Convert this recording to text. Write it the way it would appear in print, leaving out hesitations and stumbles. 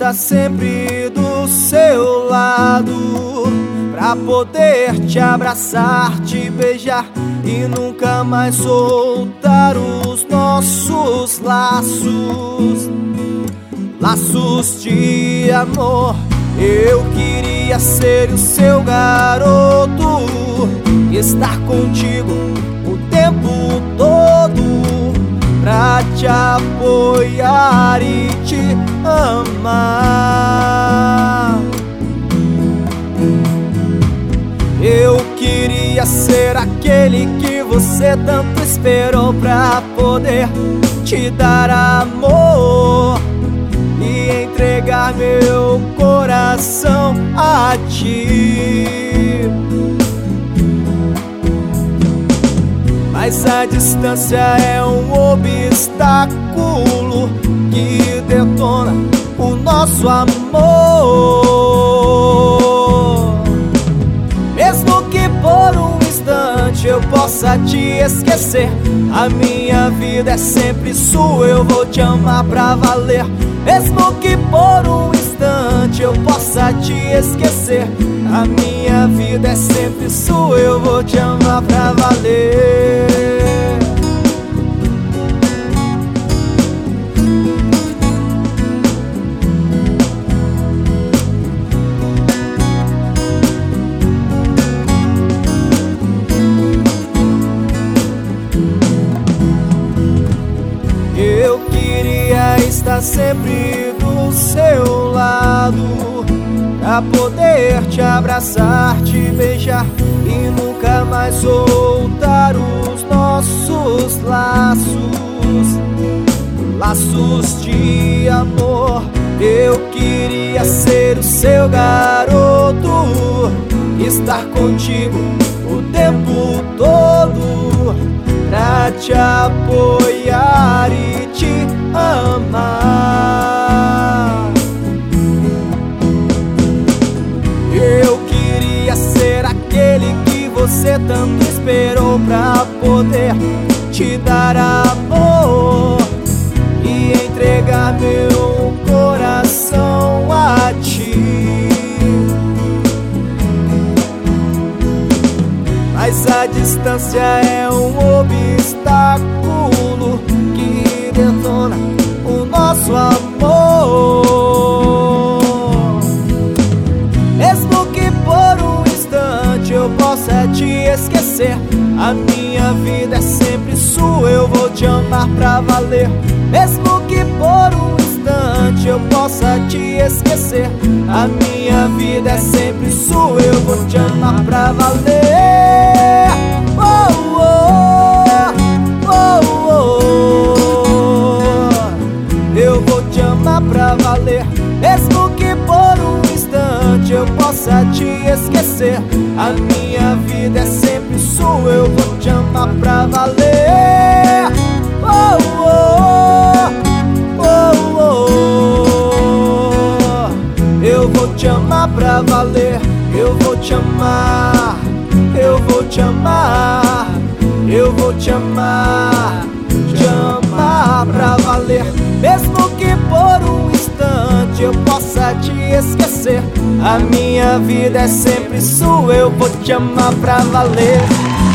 estar sempre do seu lado, pra poder te abraçar, te beijar e nunca mais soltar os nossos laços. Laços de amor. Eu queria ser o seu garoto e estar contigo o tempo todo, pra te apoiar e te amar. Eu queria ser aquele que você tanto esperou, pra poder te dar amor e entregar meu coração a ti. Mas a distância é um obstáculo que detona o nosso amor. Mesmo que por um instante eu possa te esquecer, a minha vida é sempre sua, eu vou te amar pra valer. Mesmo que por um instante eu possa te esquecer, a minha vida é sempre sua, eu vou te amar pra valer. Eu queria estar sempre do seu lado, pra poder te abraçar, te beijar e nunca mais soltar os nossos laços. Laços de amor. Eu queria ser o seu garoto, estar contigo o tempo todo, pra te apoiar e te amar. Eu queria ser aquele que você tanto esperou, pra poder te dar amor e entregar meu coração a ti. Mas a distância é um obstáculo que detona o nosso amor. Mesmo que por um instante eu possa te esquecer, a minha vida é sempre sua, eu vou te amar pra valer. Mesmo que por um instante eu possa te esquecer, a minha vida é sempre sua, eu vou te amar pra valer. Oh, oh, oh, oh, oh. Eu vou te amar pra valer. Mesmo que por um instante eu possa te esquecer, a minha vida é sempre sua, eu vou te amar pra valer. Oh, oh, oh, oh, oh. Eu vou te amar pra valer. Eu vou te amar, eu vou te amar, eu vou te amar pra valer. Mesmo que por um instante eu possa te esquecer, a minha vida é sempre sua, eu vou te amar pra valer.